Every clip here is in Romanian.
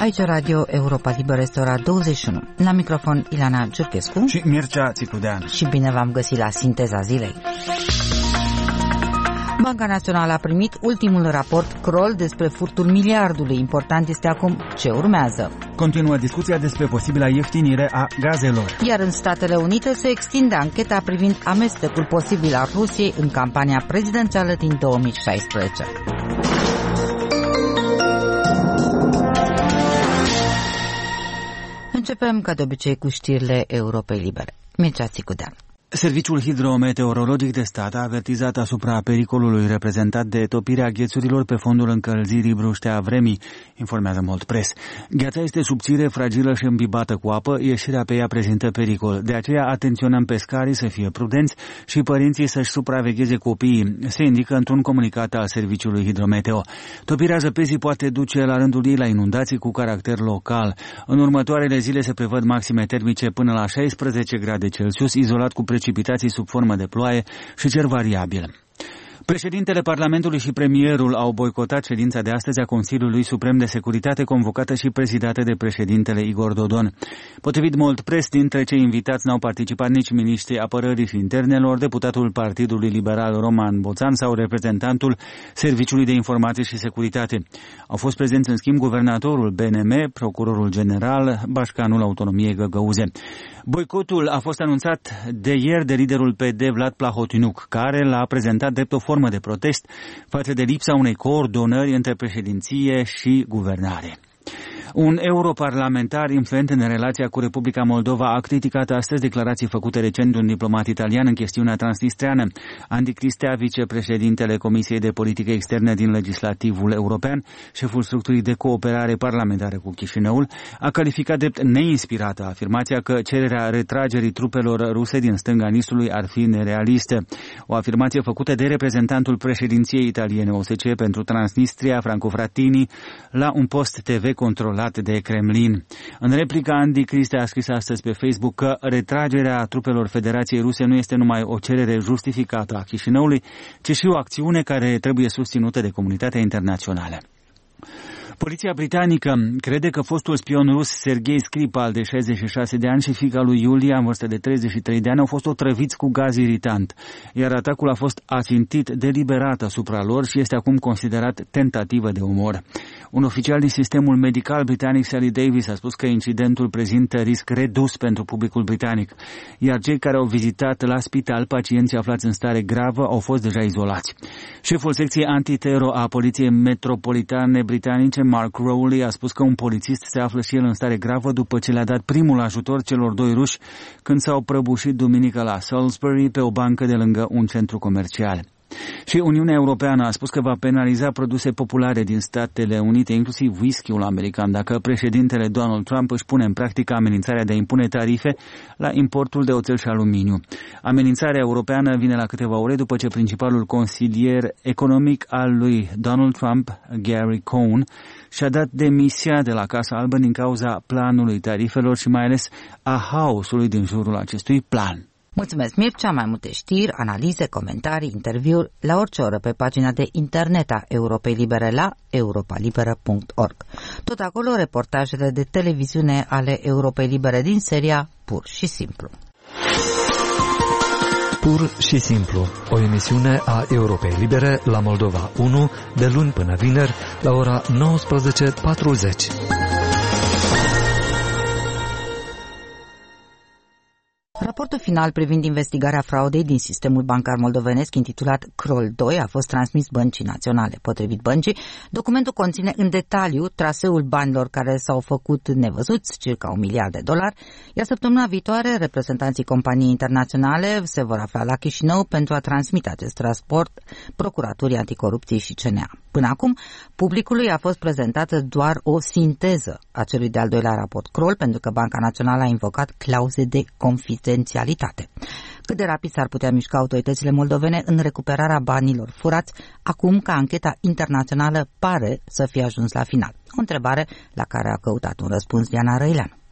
Aici Radio Europa Liberă, este ora 21. La microfon Ilana Giurchescu și Mircea Țicudean. Și bine v-am găsit la Sinteza Zilei. Banca Națională a primit ultimul raport Kroll despre furtul miliardului. Important este acum ce urmează. Continuă discuția despre posibila ieftinire a gazelor. Iar în Statele Unite se extinde ancheta privind amestecul posibil al Rusiei în campania prezidențială din 2016. Începem, ca de obicei, cu știrile Europei Libere. Mircea Țicudean. Serviciul hidrometeorologic de stat a avertizat asupra pericolului reprezentat de topirea ghețurilor pe fondul încălzirii bruște a vremii, informează Mult Press. Gheața este subțire, fragilă și îmbibată cu apă, ieșirea pe ea prezintă pericol. De aceea atenționăm pescarii să fie prudenți și părinții să-și supravegheze copiii, se indică într-un comunicat al Serviciului Hidrometeo. Topirea zăpezii poate duce la rândul ei la inundații cu caracter local. În următoarele zile se prevăd maxime termice până la 16 grade Celsius, izolat cu precipitații sub formă de ploaie și cer variabil. Președintele Parlamentului și premierul au boicotat ședința de astăzi a Consiliului Suprem de Securitate, convocată și prezidată de președintele Igor Dodon. Potrivit Mult Press, dintre cei invitați n-au participat nici miniștrii apărării și internelor, deputatul Partidului Liberal Roman Boțan sau reprezentantul Serviciului de Informații și Securitate. Au fost prezenți în schimb guvernatorul BNM, procurorul general, bașcanul Autonomiei Găgăuze. Boicotul a fost anunțat de ieri de liderul PD Vlad Plahotniuc, care l-a prezentat drept o formă de protest față de lipsa unei coordonări între președinție și guvernare. Un europarlamentar influent în relația cu Republica Moldova a criticat astăzi declarații făcute recent de un diplomat italian în chestiunea transnistreană. Andy Cristea, vicepreședintele Comisiei de Politică Externă din Legislativul European, șeful structurii de cooperare parlamentară cu Chișinăul, a calificat drept neinspirată afirmația că cererea retragerii trupelor ruse din stânga Nistrului ar fi nerealistă. O afirmație făcută de reprezentantul președinției italiene OSCE pentru Transnistria, Franco Frattini, la un post TV controlat de Kremlin. În replică, Andy Cristea a scris astăzi pe Facebook că retragerea trupelor Federației Ruse nu este numai o cerere justificată a Chișinăului, ci și o acțiune care trebuie susținută de comunitatea internațională. Poliția britanică crede că fostul spion rus Sergei Skripal, de 66 de ani, și fiica lui Iulia, în vârstă de 33 de ani, au fost otrăviți cu gaz iritant, iar atacul a fost ațintit deliberat asupra lor și este acum considerat tentativă de omor. Un oficial din sistemul medical britanic, Sally Davis, a spus că incidentul prezintă risc redus pentru publicul britanic, iar cei care au vizitat la spital pacienții aflați în stare gravă au fost deja izolați. Șeful secției antitero a Poliției Metropolitane Britanice, Mark Rowley, a spus că un polițist se află și el în stare gravă după ce le-a dat primul ajutor celor doi ruși când s-au prăbușit duminică la Salisbury pe o bancă de lângă un centru comercial. Și Uniunea Europeană a spus că va penaliza produse populare din Statele Unite, inclusiv whisky-ul american, dacă președintele Donald Trump își pune în practică amenințarea de a impune tarife la importul de oțel și aluminiu. Amenințarea europeană vine la câteva ore după ce principalul consilier economic al lui Donald Trump, Gary Cohn, și-a dat demisia de la Casa Albă din cauza planului tarifelor și mai ales a haosului din jurul acestui plan. Mulțumesc, Mircea. Mai multe știri, analize, comentarii, interviuri la orice oră pe pagina de internet a Europei Libere la europalibera.org. Tot acolo reportajele de televiziune ale Europei Libere din seria Pur și Simplu. Pur și Simplu, o emisiune a Europei Libere la Moldova 1, de luni până vineri, la ora 19:40. Raportul final privind investigarea fraudei din sistemul bancar moldovenesc, intitulat Kroll 2, a fost transmis Băncii Naționale. Potrivit băncii, documentul conține în detaliu traseul banilor care s-au făcut nevăzuți, circa $1 miliard, iar săptămâna viitoare reprezentanții companiei internaționale se vor afla la Chișinău pentru a transmite acest transport Procuraturii Anticorupției și CNA. Până acum, publicului a fost prezentată doar o sinteză a celui de-al doilea raport Kroll, pentru că Banca Națională a invocat clauze de confidențialitate. Cât de rapid s-ar putea mișca autoritățile moldovene în recuperarea banilor furați, acum că ancheta internațională pare să fie ajuns la final? O întrebare la care a căutat un răspuns Diana Răileanu.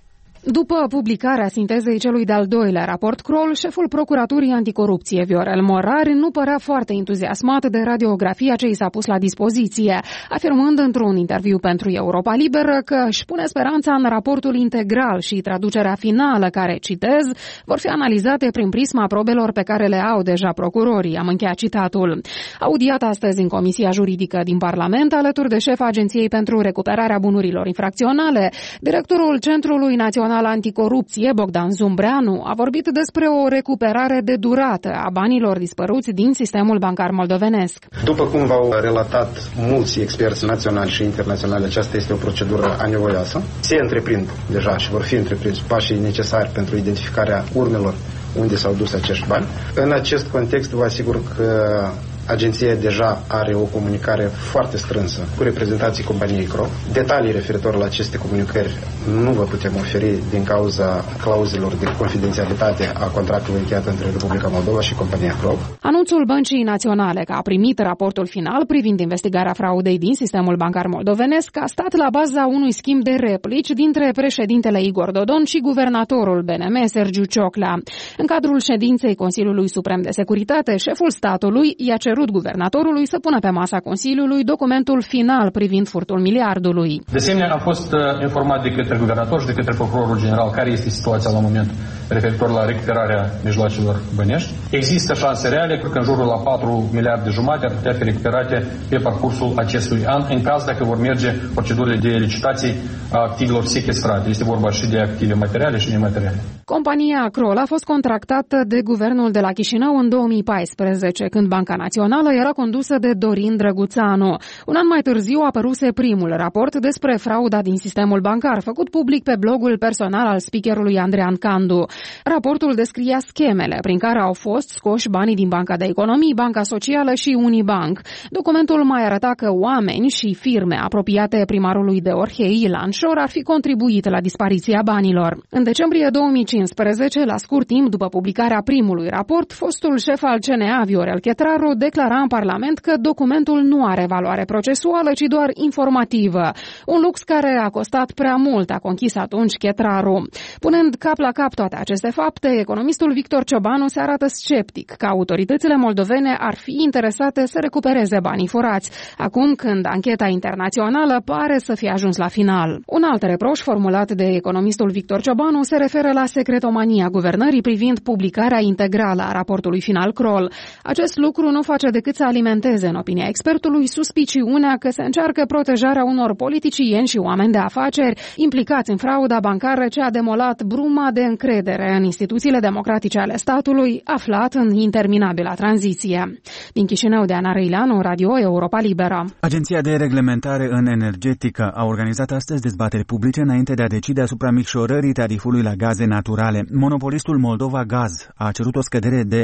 După publicarea sintezei celui de-al doilea raport Kroll, șeful Procuraturii Anticorupție, Viorel Morari, nu părea foarte entuziasmat de radiografia ce i s-a pus la dispoziție, afirmând într-un interviu pentru Europa Liberă că își pune speranța în raportul integral și traducerea finală care, citez, vor fi analizate prin prisma probelor pe care le au deja procurorii. Am încheiat citatul. Audiat astăzi în Comisia Juridică din Parlament, alături de șefa Agenției pentru Recuperarea Bunurilor Infracționale, directorul Centrului Național Anticorupție, Bogdan Zumbreanu, a vorbit despre o recuperare de durată a banilor dispăruți din sistemul bancar moldovenesc. După cum v-au relatat mulți experți naționali și internaționali, aceasta este o procedură anevoioasă. Se întreprind deja și vor fi întreprinși pașii necesari pentru identificarea urmelor unde s-au dus acești bani. În acest context vă asigur că agenția deja are o comunicare foarte strânsă cu reprezentanții companiei Kroll. Detalii referitor la aceste comunicări nu vă putem oferi din cauza clauzelor de confidențialitate a contractului încheiat între Republica Moldova și compania Kroll. Anunțul Băncii Naționale că a primit raportul final privind investigarea fraudei din sistemul bancar moldovenesc a stat la baza unui schimb de replici dintre președintele Igor Dodon și guvernatorul BNM, Sergiu Cioclea. În cadrul ședinței Consiliului Suprem de Securitate, șeful statului i-a cerut guvernatorului să pună pe masa Consiliului documentul final privind furtul miliardului. De asemenea, am fost informat de către guvernator și de către procurorul general care este situația la moment referitor la recuperarea mijloacelor bănești. Există șanse reale că în jurul la 4 miliarde jumate ar putea fi recuperate pe parcursul acestui an, în caz dacă vor merge procedurile de licitații a activelor sechestrate. Este vorba și de active materiale și nemateriale. Compania Kroll a fost contractată de guvernul de la Chișinău în 2014, când Banca Națională era condusă de Dorin Drăguțanu. Un an mai târziu apăruse primul raport despre frauda din sistemul bancar, făcut public pe blogul personal al speakerului Andrean Candu. Raportul descria schemele prin care au fost scoși banii din Banca de Economii, Banca Socială și Unibank. Documentul mai arăta că oameni și firme apropiate primarului de Orhei, Ilan Șor, ar fi contribuit la dispariția banilor. În decembrie 2015, la scurt timp după publicarea primului raport, fostul șef al CNA, Viorel Chetraru, declara în Parlament că documentul nu are valoare procesuală, ci doar informativă. Un lux care a costat prea mult, a conchis atunci Chetraru. Punând cap la cap toate aceste fapte, economistul Victor Ciobanu se arată sceptic că autoritățile moldovene ar fi interesate să recupereze banii furați, acum când ancheta internațională pare să fie ajuns la final. Un alt reproș formulat de economistul Victor Ciobanu se referă la secretomania guvernării privind publicarea integrală a raportului final Kroll. Acest lucru nu face decât să alimenteze, în opinia expertului, suspiciunea că se încearcă protejarea unor politicieni și oameni de afaceri implicați în frauda bancară ce a demolat bruma de încredere în instituțiile democratice ale statului, aflat în interminabila tranziție. Din Chișinău, Diana Răileanu, Radio Europa Liberă. Agenția de Reglementare în Energetică a organizat astăzi dezbateri publice înainte de a decide asupra micșorării tarifului la gaze naturale. Monopolistul Moldova Gaz a cerut o scădere de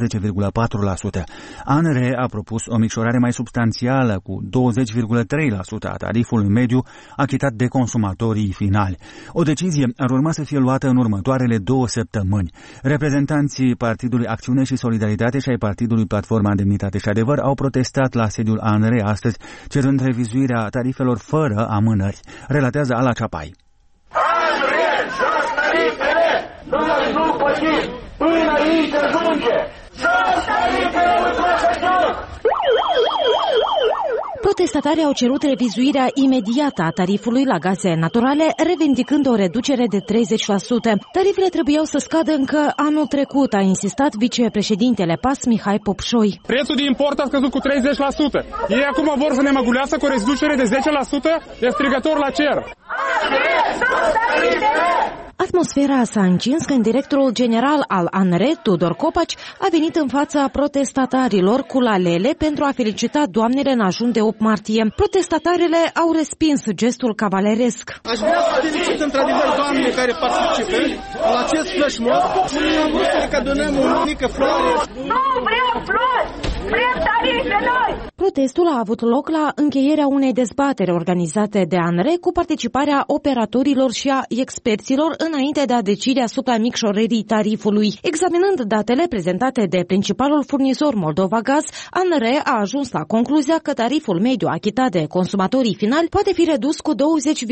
11,4%. ANRE a propus o micșorare mai substanțială cu 20,3% a tarifului mediu achitat de consumatorii finali. O decizie ar urma să fie luată în următoarele 2 săptămâni. Reprezentanții Partidului Acțiune și Solidaritate și ai Partidului Platforma Demnitate și Adevăr au protestat la sediul ANRE astăzi, cerând revizuirea tarifelor fără amânări. Relatează Ala Ceapai. ANRE, jos tarifele! Noi nu plătim până aici ajunge! Jos tarifele, Protestatarii au cerut revizuirea imediată a tarifului la gaze naturale, revendicând o reducere de 30%. Tarifele trebuiau să scadă încă anul trecut, a insistat vicepreședintele PAS Mihai Popșoi. Prețul de import a scăzut cu 30%. Ei acum vor să ne măgulească cu o reducere de 10%? E strigător la cer. Atmosfera s-a încins când directorul general al ANRE, Tudor Copaci, a venit în fața protestatarilor cu lalele pentru a felicita doamnele în ajun de 8 martie. Protestatarele au respins gestul cavaleresc. Aș vrea să felicit într-adevăr doamnele care participă la acest flash mob și am vrut că donăm o mică floare. Nu vrem flori! Vrem tarife noi! Protestul a avut loc la încheierea unei dezbateri organizate de ANRE cu participarea operatorilor și a experților înainte de a decide asupra micșorării tarifului. Examinând datele prezentate de principalul furnizor Moldova Gaz, ANRE a ajuns la concluzia că tariful mediu achitat de consumatorii finali poate fi redus cu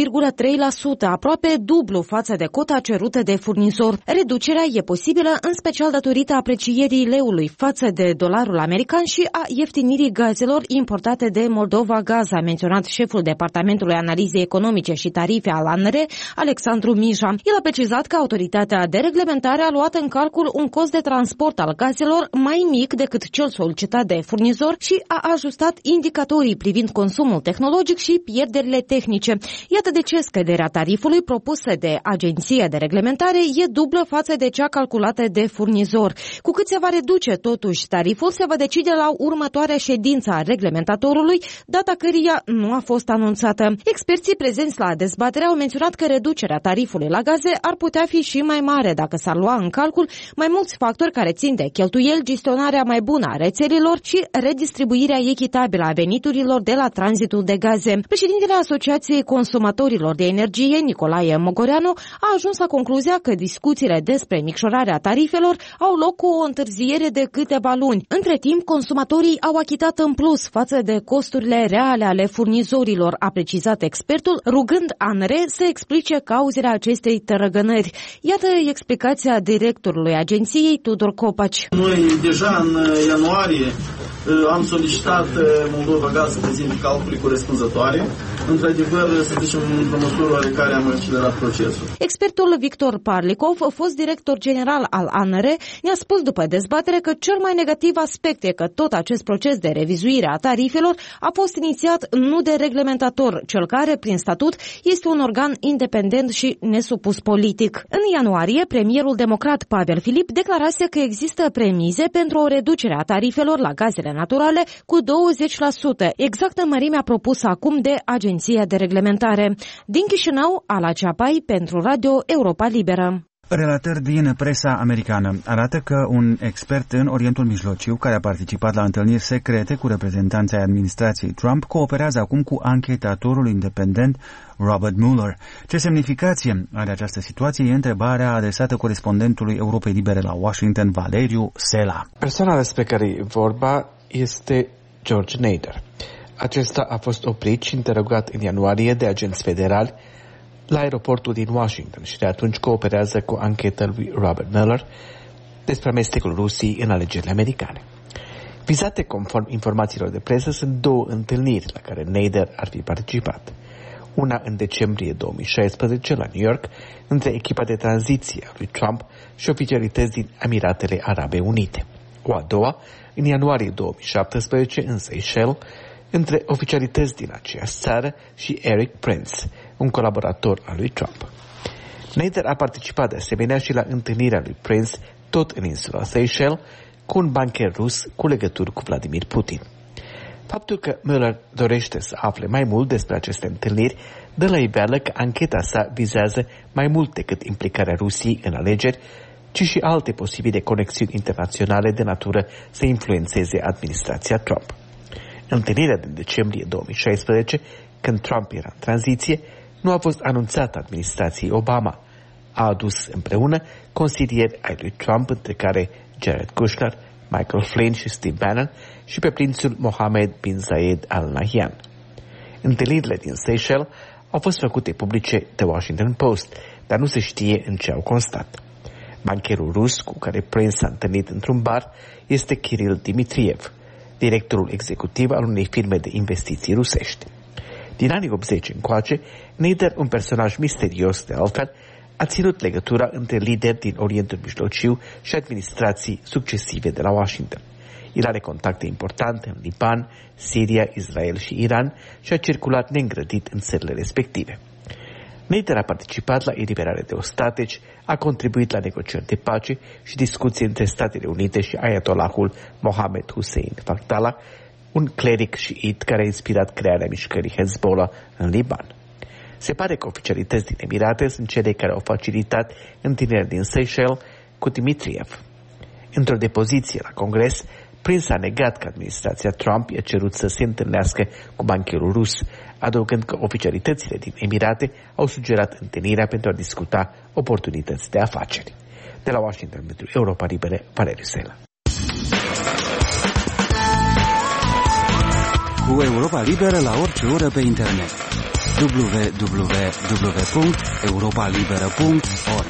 20,3%, aproape dublu față de cota cerută de furnizor. Reducerea e posibilă în special datorită aprecierii leului față de dolarul american și a ieftinirii gazelor importate de Moldova Gaz, a menționat șeful Departamentului Analize Economice și Tarife al ANRE, Alexandru Mija. El a precizat că autoritatea de reglementare a luat în calcul un cost de transport al gazelor mai mic decât cel solicitat de furnizor și a ajustat indicatorii privind consumul tehnologic și pierderile tehnice. Iată de ce scăderea tarifului propusă de Agenția de Reglementare e dublă față de cea calculată de furnizor. Cu cât se va reduce totuși tariful, se va decide la următoarea ședință a reglementatorului, data căreia nu a fost anunțată. Experții prezenți la dezbatere au menționat că reducerea tarifului la gaze ar putea fi și mai mare dacă s-ar lua în calcul mai mulți factori care țin de cheltuieli, gestionarea mai bună a rețelelor și redistribuirea echitabilă a veniturilor de la tranzitul de gaze. Președintele Asociației Consumatorilor de Energie, Nicolae Mogoreanu, a ajuns la concluzia că discuțiile despre micșorarea tarifelor au loc cu o întârziere de câteva luni. Între timp, consumatorii au achitat în plus față de costurile reale ale furnizorilor, a precizat expertul, rugând ANRE să explice cauzele acestei tărăgănări. Iată explicația directorului agenției, Tudor Copaci. Noi deja în ianuarie am solicitat Moldova Gaz să prezinte calcule corespunzătoare. Într-adevăr, să zicem, într-o măsură oarecare am accelerat procesul. Expertul Victor Parlikov, fost director general al ANRE, ne-a spus după dezbatere că cel mai negativ aspect e că tot acest proces de revizuire a tarifelor a fost inițiat nu de reglementator, cel care, prin statut, este un organ independent și nesupus politic. În ianuarie, premierul democrat Pavel Filip declarase că există premize pentru o reducere a tarifelor la gazele naturale cu 20%, exact în mărimea propusă acum de Agenția de Reglementare. Din Chișinău, Ala Ceapai pentru Radio Europa Liberă. Relatări din presa americană arată că un expert în Orientul Mijlociu, care a participat la întâlniri secrete cu reprezentanții administrației Trump, cooperează acum cu anchetatorul independent Robert Mueller. Ce semnificație are această situație e întrebarea adresată corespondentului Europei Libere la Washington, Valeriu Sela. Persoana despre care e vorba este George Nader. Acesta a fost oprit și interogat în ianuarie de agenți federali la aeroportul din Washington și de atunci cooperează cu ancheta lui Robert Mueller despre amestecul Rusiei în alegerile americane. Vizate conform informațiilor de presă sunt două întâlniri la care Nader ar fi participat. Una în decembrie 2016 la New York între echipa de tranziție a lui Trump și oficialități din Emiratele Arabe Unite. O a doua în ianuarie 2017 în Seychelles între oficialități din aceeași țară și Eric Prince, un colaborator al lui Trump. Nader a participat de asemenea și la întâlnirea lui Prince, tot în insula Seychelles, cu un bancher rus cu legături cu Vladimir Putin. Faptul că Mueller dorește să afle mai mult despre aceste întâlniri dă la iveală că ancheta sa vizează mai mult decât implicarea Rusiei în alegeri, ci și alte posibile conexiuni internaționale de natură să influențeze administrația Trump. Întâlnirea din decembrie 2016, când Trump era în tranziție, nu a fost anunțată administrației Obama. A adus împreună consilieri ai lui Trump, între care Jared Kushner, Michael Flynn și Steve Bannon, și pe prințul Mohammed bin Zayed Al Nahyan. Întâlnirile din Seychelles au fost făcute publice de Washington Post, dar nu se știe în ce au constat. Bancherul rus cu care Prince s-a întâlnit într-un bar este Kirill Dmitriev, directorul executiv al unei firme de investiții rusești. Din anii 80 încoace, Nader, un personaj misterios de altfel, a ținut legătura între lideri din Orientul Mijlociu și administrații succesive de la Washington. El are contacte importante în Liban, Siria, Israel și Iran și a circulat neîngrădit în țările respective. Nader a participat la eliberarea de ostateci, a contribuit la negocieri de pace și discuții între Statele Unite și Ayatollahul Mohammed Hussein Fakhtallah, un cleric șiit care a inspirat crearea mișcării Hezbollah în Liban. Se pare că oficialități din Emirate sunt cele care au facilitat întâlnirea din Seychelles cu Dmitriev. Într-o depoziție la Congres, Prince a negat că administrația Trump i-a cerut să se întâlnească cu bancherul rus, adăugând că oficialitățile din Emirate au sugerat întâlnirea pentru a discuta oportunități de afaceri. De la Washington, pentru Europa Liberă, Valeriu Sela. Cu Europa Liberă la orice oră pe internet. www.europalibera.org.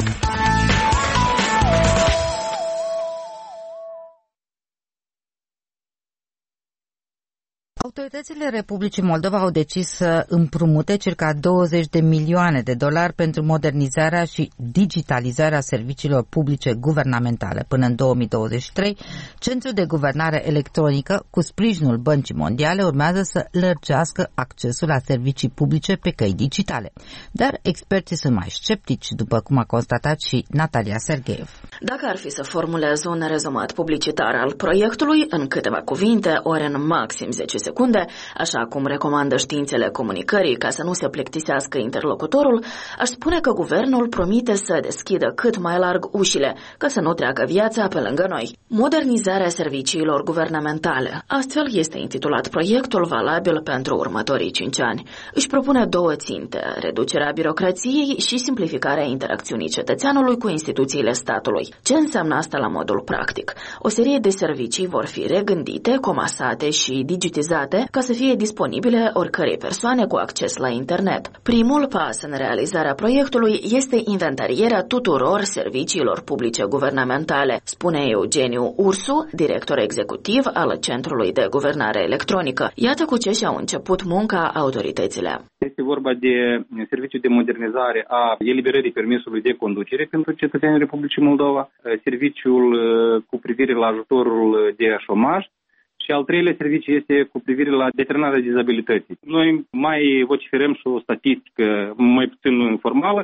Autoritățile Republicii Moldova au decis să împrumute circa 20 de milioane de dolari pentru modernizarea și digitalizarea serviciilor publice guvernamentale. Până în 2023, Centrul de Guvernare Electronică, cu sprijinul Băncii Mondiale, urmează să lărgească accesul la servicii publice pe căi digitale. Dar experții sunt mai sceptici, după cum a constatat și Natalia Sergeev. Dacă ar fi să formulez un rezumat publicitar al proiectului în câteva cuvinte, ori în maxim 10 secunde, așa cum recomandă științele comunicării ca să nu se plictisească interlocutorul, aș spune că guvernul promite să deschidă cât mai larg ușile, ca să nu treacă viața pe lângă noi. Modernizarea serviciilor guvernamentale. Astfel este intitulat proiectul, valabil pentru următorii 5 ani. Își propune 2 ținte: reducerea birocrației și simplificarea interacțiunii cetățeanului cu instituțiile statului. Ce înseamnă asta la modul practic? O serie de servicii vor fi regândite, comasate și digitizate ca să fie disponibile oricărei persoane cu acces la internet. Primul pas în realizarea proiectului este inventarierea tuturor serviciilor publice guvernamentale, spune Eugeniu Ursu, director executiv al Centrului de Guvernare Electronică. Iată cu ce și-au început munca autoritățile. Este vorba de serviciul de modernizare a eliberării permisului de conducere pentru cetățenii Republicii Moldova, serviciul cu privire la ajutorul de șomaj și al treilea serviciu este cu privire la deternarea dizabilității. Noi mai vociferăm și o statistică mai puțin informală.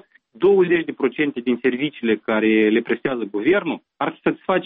20% din serviciile care le prestează guvernul ar satisface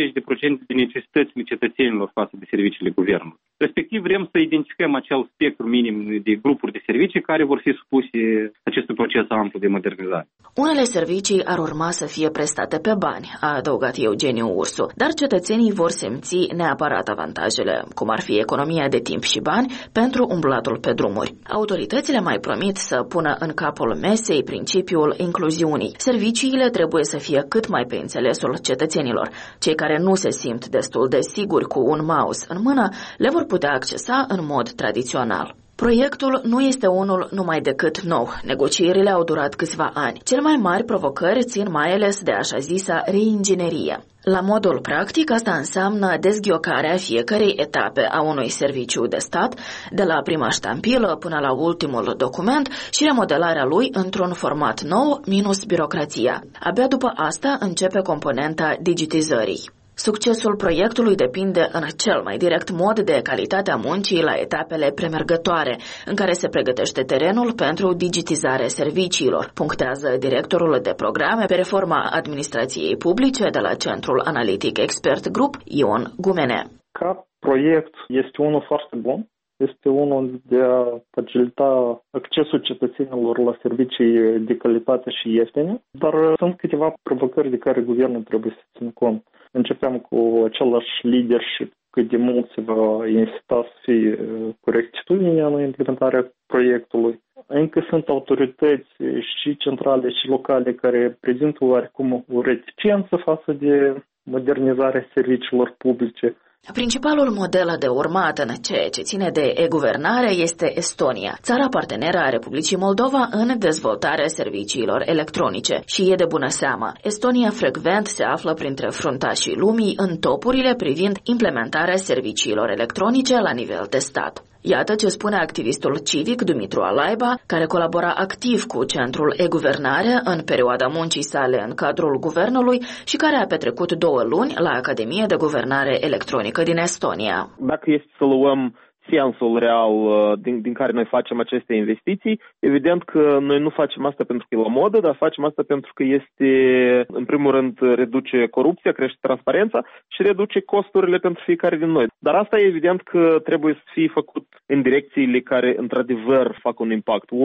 80% din necesitățile cetățenilor față de serviciile guvernului. Respectiv, vrem să identificăm acel spectru minim de grupuri de servicii care vor fi supuse acestui proces amplu de modernizare. Unele servicii ar urma să fie prestate pe bani, a adăugat Eugeniu Ursu, dar cetățenii vor simți neapărat avantajele, cum ar fi economia de timp și bani pentru umblatul pe drumuri. Autoritățile mai promit să pună în capul mesei principiul incluziunii. Serviciile trebuie să fie cât mai pe înțelesul cetățenilor. Cei care nu se simt destul de siguri cu un mouse în mână le vor putea accesa în mod tradițional. Proiectul nu este unul numai decât nou. Negocierile au durat câțiva ani. Cele mai mari provocări țin mai ales de așa zisa reinginerie. La modul practic, asta înseamnă dezghiocarea fiecarei etape a unui serviciu de stat, de la prima ștampilă până la ultimul document și remodelarea lui într-un format nou, minus birocrația. Abia după asta începe componenta digitizării. Succesul proiectului depinde în cel mai direct mod de calitatea muncii la etapele premergătoare, în care se pregătește terenul pentru digitizarea serviciilor, punctează directorul de programe pe reforma administrației publice de la Centrul Analitic Expert Group, Ion Gumene. Ca proiect este unul foarte bun. Este unul de a facilita accesul cetățenilor la servicii de calitate și ieftine, dar sunt câteva provocări de care guvernul trebuie să țină cont. Începem cu același leadership, cât de mult se va insista să fie corectitudine în implementarea proiectului. Încă sunt autorități și centrale și locale care prezintă oarecum o reticență față de modernizarea serviciilor publice. Principalul model de urmat în ceea ce ține de e-guvernare este Estonia, țara parteneră a Republicii Moldova în dezvoltarea serviciilor electronice. Și e de bună seamă, Estonia frecvent se află printre fruntașii lumii în topurile privind implementarea serviciilor electronice la nivel de stat. Iată ce spune activistul civic Dumitru Alaiba, care colabora activ cu Centrul e-Guvernare în perioada muncii sale în cadrul guvernului și care a petrecut 2 luni la Academia de Guvernare Electronică din Estonia. Dacă este să luăm sensul real din care noi facem aceste investiții, evident că noi nu facem asta pentru că e la modă, dar facem asta pentru că este, în primul rând, reduce corupția, crește transparența și reduce costurile pentru fiecare din noi. Dar asta e evident că trebuie să fie făcut în direcțiile care, într-adevăr, fac un impact. Ori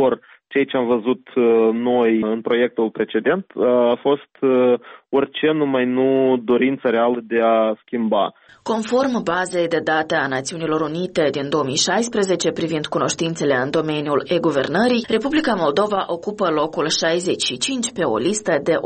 ceea ce am văzut noi în proiectul precedent a fost orice, numai nu dorința reală de a schimba. Conform bazei de date a Națiunilor Unite din 2016 privind cunoștințele în domeniul e-guvernării, Republica Moldova ocupă locul 65 pe o listă de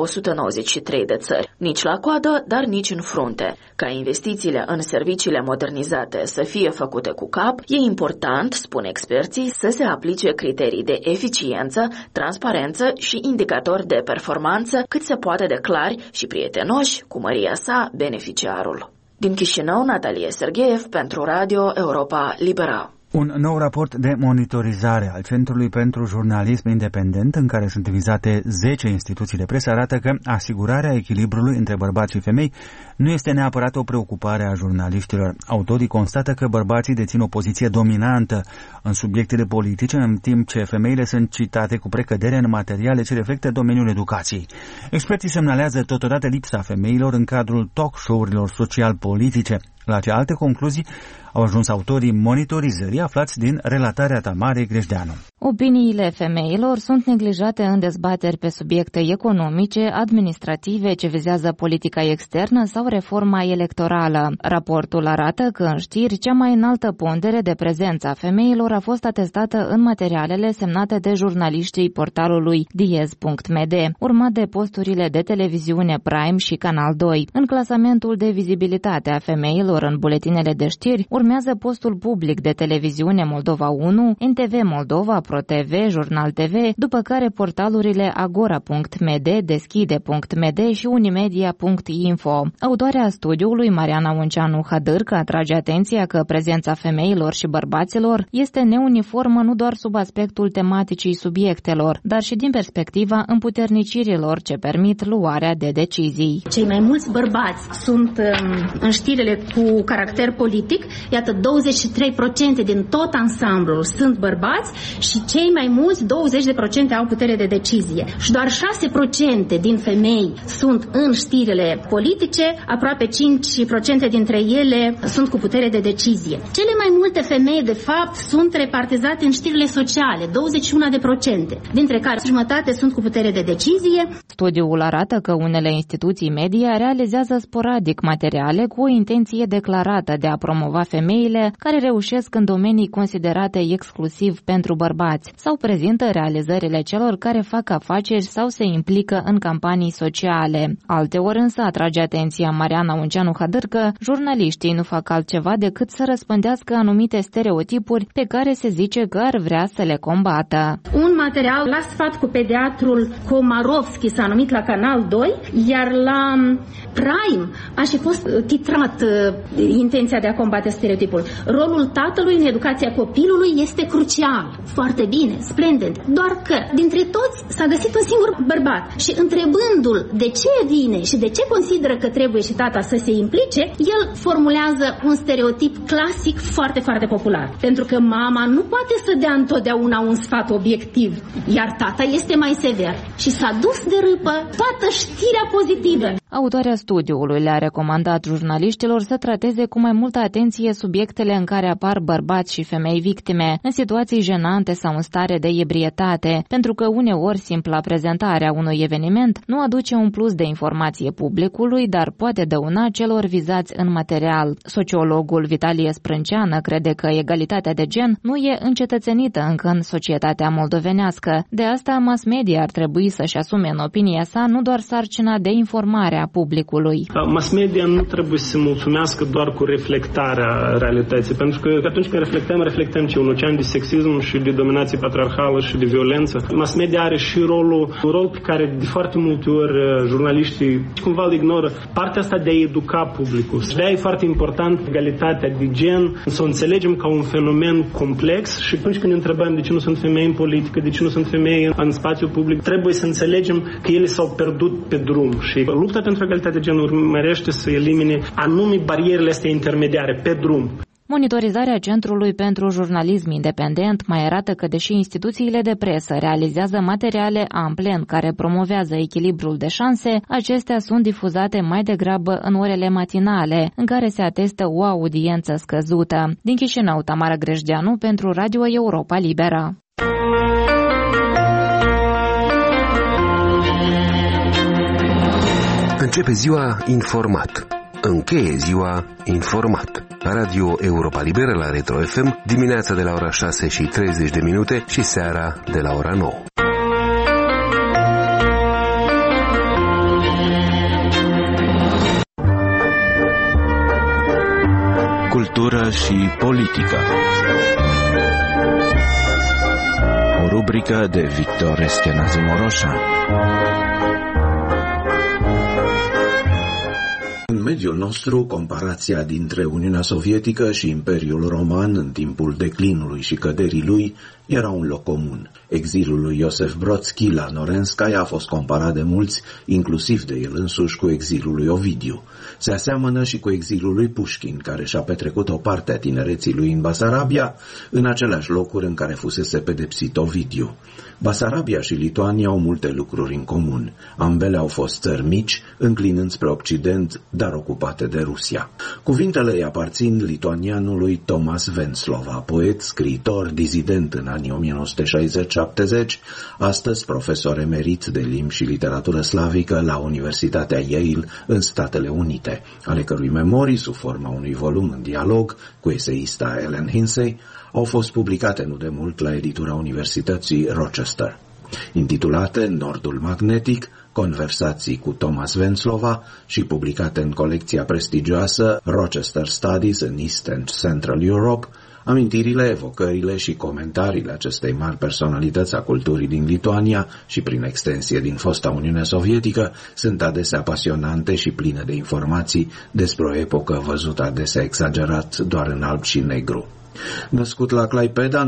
193 de țări. Nici la coadă, dar nici în frunte. Ca investițiile în serviciile modernizate să fie făcute cu cap, e important, spun experții, să se aplice criterii de eficiență, transparență și indicatori de performanță cât se poate de clari și prietenoși cu măria sa beneficiarul. Din Chișinău, Natalie Sergeev pentru Radio Europa Liberă. Un nou raport de monitorizare al Centrului pentru Jurnalism Independent, în care sunt vizate 10 instituții de presă, arată că asigurarea echilibrului între bărbați și femei nu este neapărat o preocupare a jurnaliștilor. Autorii constată că bărbații dețin o poziție dominantă în subiectele politice, în timp ce femeile sunt citate cu precădere în materiale ce reflectă domeniul educației. Experții semnalează totodată lipsa femeilor în cadrul talk show-urilor social-politice. La ce alte concluzii au ajuns autorii monitorizării aflați din relatarea Tamarei Grejdeanu. Opiniile femeilor sunt neglijate în dezbateri pe subiecte economice, administrative ce vizează politica externă sau reforma electorală. Raportul arată că în știri cea mai înaltă pondere de prezență a femeilor a fost atestată în materialele semnate de jurnaliștii portalului diez.md, urmat de posturile de televiziune Prime și Canal 2. În clasamentul de vizibilitate a femeilor în buletinele de știri urmează postul public de televiziune Moldova 1, NTV Moldova, ProTV, Jurnal TV, după care portalurile agora.md, deschide.md și unimedia.info. Autoarea studiului, Mariana Unceanu Hadârcă, atrage atenția că prezența femeilor și bărbaților este neuniformă nu doar sub aspectul tematicii subiectelor, dar și din perspectiva împuternicirilor ce permit luarea de decizii. Cei mai mulți bărbați sunt în știrile cu caracter politic, iată 23% din tot ansamblul sunt bărbați și cei mai mulți 20% au putere de decizie. Și doar 6% din femei sunt în știrile politice, aproape 5% dintre ele sunt cu putere de decizie. Cele mai multe femei, de fapt, sunt repartizate în știrile sociale, 21%, dintre care jumătate sunt cu putere de decizie. Studiul arată că unele instituții media realizează sporadic materiale cu o intenție declarată de a promova femeile care reușesc în domenii considerate exclusiv pentru bărbați sau prezintă realizările celor care fac afaceri sau se implică în campanii sociale. Alteori însă atrage atenția Mariana Unceanu Hadârcă, jurnaliștii nu fac altceva decât să răspândească anumite stereotipuri pe care se zice că ar vrea să le combată. Un material la sfat cu pediatrul Komarovski s-a numit la Canal 2, iar la Prime a și fost titrat intenția de a combate stereotipul. Rolul tatălui în educația copilului este crucial. Foarte bine, splendid. Doar că dintre toți s-a găsit un singur bărbat și întrebându-l de ce vine și de ce consideră că trebuie și tata să se implice, el formulează un stereotip clasic foarte, foarte popular. Pentru că mama nu poate să dea întotdeauna un sfat obiectiv, iar tata este mai sever. Și s-a dus de râpă toată știrea pozitivă. Autoarea studiului le-a recomandat jurnaliștilor să trateze cu mai multă atenție subiectele în care apar bărbați și femei victime, în situații jenante sau în stare de ebrietate, pentru că uneori simpla prezentare a unui eveniment nu aduce un plus de informație publicului, dar poate dăuna celor vizați în material. Sociologul Vitalie Sprânceană crede că egalitatea de gen nu e încetățenită încă în societatea moldovenească. De asta mass media ar trebui să-și asume în opinia sa nu doar sarcina de informare a publicului. Mass media nu trebuie să se mulțumească doar cu reflectarea realității, pentru că atunci când reflectăm ce un ocean de sexism și de dominație patriarhală și de violență. Mass media are și un rol pe care de foarte multe ori jurnaliștii cumva îl ignoră, partea asta de a educa publicul. Și de-aia e foarte important egalitatea de gen, să o înțelegem ca un fenomen complex și atunci când ne întrebăm de ce nu sunt femei în politică, de ce nu sunt femei în spațiu public, trebuie să înțelegem că ele s-au pierdut pe drum și lupta pentru egalitate de gen urmărește să elimine anume barierele astea intermediare pe drum. Monitorizarea Centrului pentru Jurnalism Independent mai arată că, deși instituțiile de presă realizează materiale ample în care promovează echilibrul de șanse, acestea sunt difuzate mai degrabă în orele matinale, în care se atestă o audiență scăzută. Din Chișinău, Tamara Grejdeanu pentru Radio Europa Liberă. Începe ziua informat. Încheie ziua informat. Radio Europa Liberă la Retro FM, dimineața de la ora 6:30 și seara de la ora 9. Cultură și politică. O rubrică de Victor Eschenazi Moroșan. În mediul nostru, comparația dintre Uniunea Sovietică și Imperiul Roman în timpul declinului și căderii lui era un loc comun. Exilul lui Iosif Brodski la Norenskaya a fost comparat de mulți, inclusiv de el însuși, cu exilul lui Ovidiu. Se aseamănă și cu exilul lui Pușkin, care și-a petrecut o parte a tinereții lui în Basarabia, în aceleași locuri în care fusese pedepsit Ovidiu. Basarabia și Lituania au multe lucruri în comun. Ambele au fost țări mici, înclinând spre Occident, dar ocupate de Rusia. Cuvintele îi aparțin lituanianului Tomas Venclova, poet, scriitor, dizident în anii 1960-70, astăzi profesor emerit de limbi și literatură slavică la Universitatea Yale în Statele Unite, ale cărui memorii, sub forma unui volum în dialog cu eseista Ellen Hinsey, au fost publicate nu de mult la editura Universității Rochester. Intitulate Nordul Magnetic, conversații cu Tomas Venclova și publicate în colecția prestigioasă Rochester Studies in East and Central Europe, amintirile, evocările și comentariile acestei mari personalități a culturii din Lituania și prin extensie din fosta Uniune Sovietică sunt adesea pasionante și pline de informații despre o epocă văzută adesea exagerat doar în alb și negru. Născut la Klaipeda în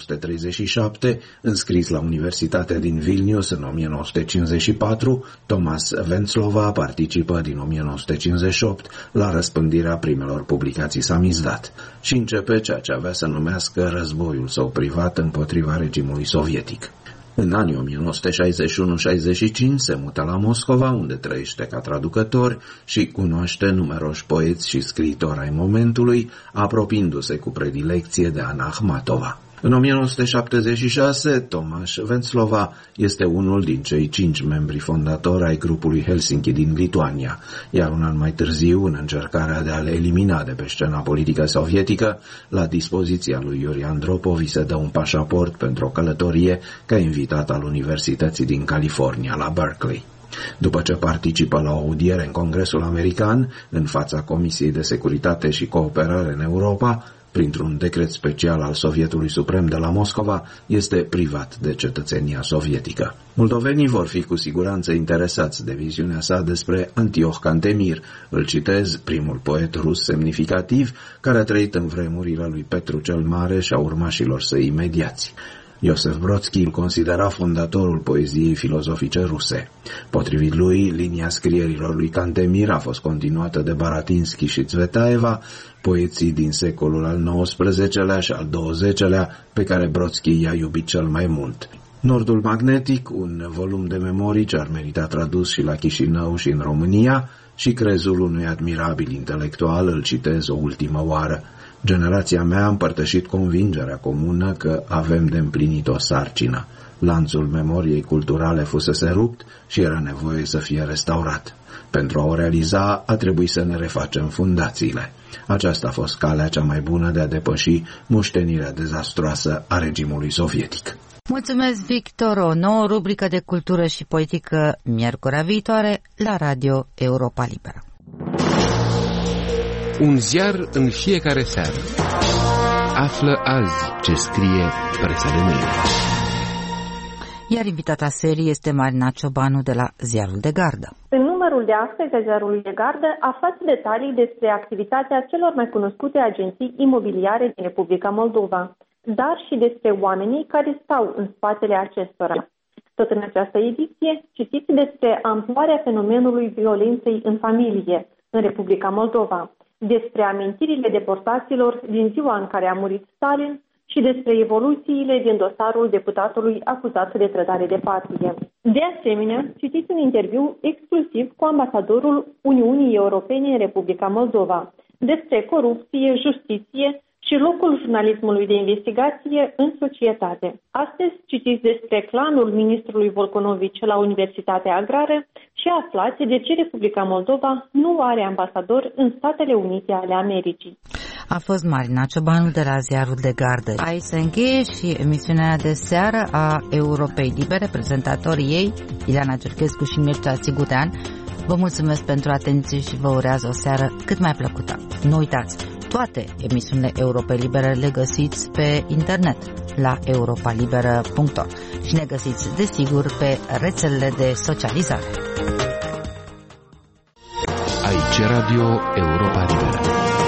1937, înscris la Universitatea din Vilnius în 1954, Tomas Venclova participă din 1958 la răspândirea primelor publicații samizdat și începe ceea ce avea să numească războiul său privat împotriva regimului sovietic. În anii 1961-65 se mută la Moscova, unde trăiește ca traducător și cunoaște numeroși poeți și scriitori ai momentului, apropiindu-se cu predilecție de Ana Akhmatova. În 1976, Tomas Venclova este unul din cei 5 membri fondatori ai grupului Helsinki din Lituania, iar un an mai târziu, în încercarea de a le elimina de pe scena politică sovietică, la dispoziția lui Iuri Andropov îi se dă un pașaport pentru o călătorie ca invitat al Universității din California, la Berkeley. După ce participă la o audiere în Congresul American, în fața Comisiei de Securitate și Cooperare în Europa, printr-un decret special al Sovietului Suprem de la Moscova, este privat de cetățenia sovietică. Moldovenii vor fi cu siguranță interesați de viziunea sa despre Antioch Cantemir, îl citez, primul poet rus semnificativ care a trăit în vremurile lui Petru cel Mare și a urmașilor săi imediați. Iosif Brodski îl considera fondatorul poeziei filozofice ruse. Potrivit lui, linia scrierilor lui Cantemir a fost continuată de Baratinski și Tsvetaeva, poeții din secolul al XIX-lea și al XX-lea, pe care Brodski i-a iubit cel mai mult. Nordul Magnetic, un volum de memorii ce ar merita tradus și la Chișinău și în România, și crezul unui admirabil intelectual, îl citez o ultimă oară. Generația mea a împărtășit convingerea comună că avem de împlinit o sarcină. Lanțul memoriei culturale fusese rupt și era nevoie să fie restaurat. Pentru a o realiza, a trebuit să ne refacem fundațiile. Aceasta a fost calea cea mai bună de a depăși moștenirea dezastroasă a regimului sovietic. Mulțumesc, Victor! O nouă rubrică de cultură și politică miercurea viitoare la Radio Europa Liberă. Un ziar în fiecare seară. Află azi ce scrie presa de mâine. Iar invitata serii este Marina Ciobanu de la Ziarul de Gardă. În numărul de astăzi a Ziarului de Gardă aflați detalii despre activitatea celor mai cunoscute agenții imobiliare din Republica Moldova, dar și despre oamenii care stau în spatele acestora. Tot în această ediție citiți despre amploarea fenomenului violenței în familie în Republica Moldova, despre amintirile deportaților din ziua în care a murit Stalin și despre evoluțiile din dosarul deputatului acuzat de trădare de patrie. De asemenea, citiți un interviu exclusiv cu ambasadorul Uniunii Europene în Republica Moldova despre corupție, justiție și locul jurnalismului de investigație în societate. Astăzi citiți despre clanul ministrului Volconovici la Universitatea Agrară și aflați de ce Republica Moldova nu are ambasador în Statele Unite ale Americii. A fost Marina Ciobanu de la Ziarul de Gardă. Aici se încheie și emisiunea de seară a Europei Libere. Prezentatorii ei, Ileana Cerchescu și Mircea Sigutean, vă mulțumesc pentru atenție și vă urează o seară cât mai plăcută. Nu uitați, toate emisiunile Europei Libere le găsiți pe internet la europalibera.org și ne găsiți, desigur, pe rețelele de socializare. Aici Radio Europa Liberă.